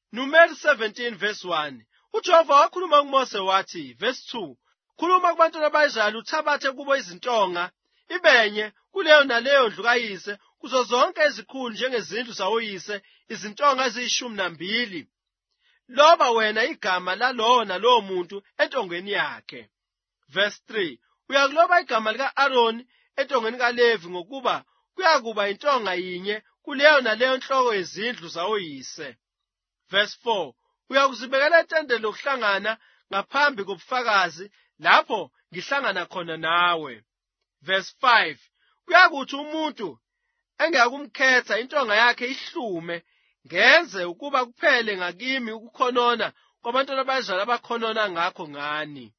Numeri 17 verse 1. uJehova wakhuluma kuMose wathi, verse 2, khuluma kubantwana bakaIsrayeli uthabathe kubo izintonga, ibenye kuleyo naleyo ndlu kayise, kuzo zonke ezikhulu njengezindlu zawoyise, izintonga eziyi12. Loba wena igama lalowo nalowo muntu entongweni yakhe. Verse 3, uyakuloba igama lika-Aroni entongweni kaLevi ngokuba kuyakuba intonga yinye kuleyo naleyo nhloko yezindlu zawoyise. Verse 4, uyakuzibekela etendeni lokuhlangana ngaphambi kobufakazi lapho ngihlangana khona nawe. Verse 5, kuyakuthi umuntu engiyakumkhetha intonga yakhe ihlume, ngenze ukuba kuphele ngakimi ukukhonona kwabantwana bakaIsrayeli abakhonona ngakho ngani.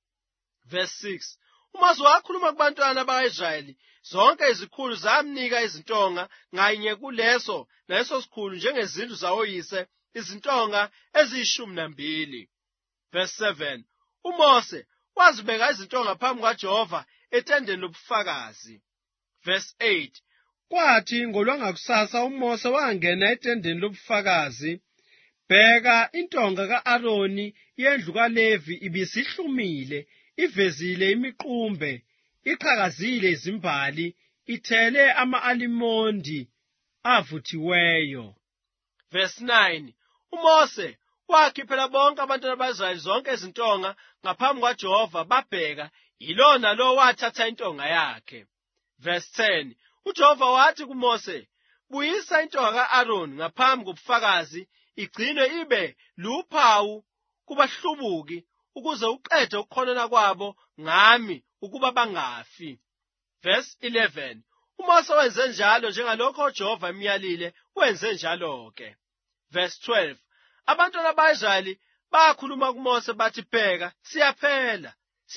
Verse 6, uMose wakhuluma kubantwana bakaIsrayeli, zonke izikhulu zamnika izintonga ngayinye kuleso naleso sikhulu njengezindlu zawoyise, izintonga eziyi12. Verse 7, uMose wazibeka izintonga phambi kukaJehova etendeni lobufakazi. Verse 8, kwathi ngolwangakusasa uMose wangena etendeni lobufakazi, bheka intonga ka-Aroni yendlu kaLevi ibisihlumile, ivezile imiqumbe, iqhakazile izimbali, ithele ama-alimondi avuthiweyo. Verse 9, uMose wakhiphela bonke abantwana bakaIsrayeli zonke izintonga ngaphambi kukaJehova, babheka, yilo nalo wathatha intonga yakhe. Verse 10, uJehova wathi kuMose, buyisa intonga ka-Aroni ngaphambi kobufakazi, igcinwe ibe luphawu kubahlubuki, ukuze uqede ukukhonona kwabo ngami ukuba bangafi. Verse 11, uMose wenze njalo njengalokho uJehova emyalile, wenze njalo-ke. Verse 12, abantwana bakaIsrayeli bakhuluma kuMose bathi, bheka, siyaphela,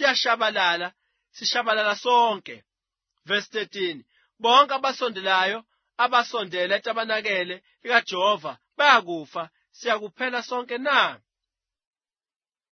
sishabalala sonke. Verse 13, bonke abasondelayo abasondela etabanakele likaJehova bayakufa, siyakuphela sonke na?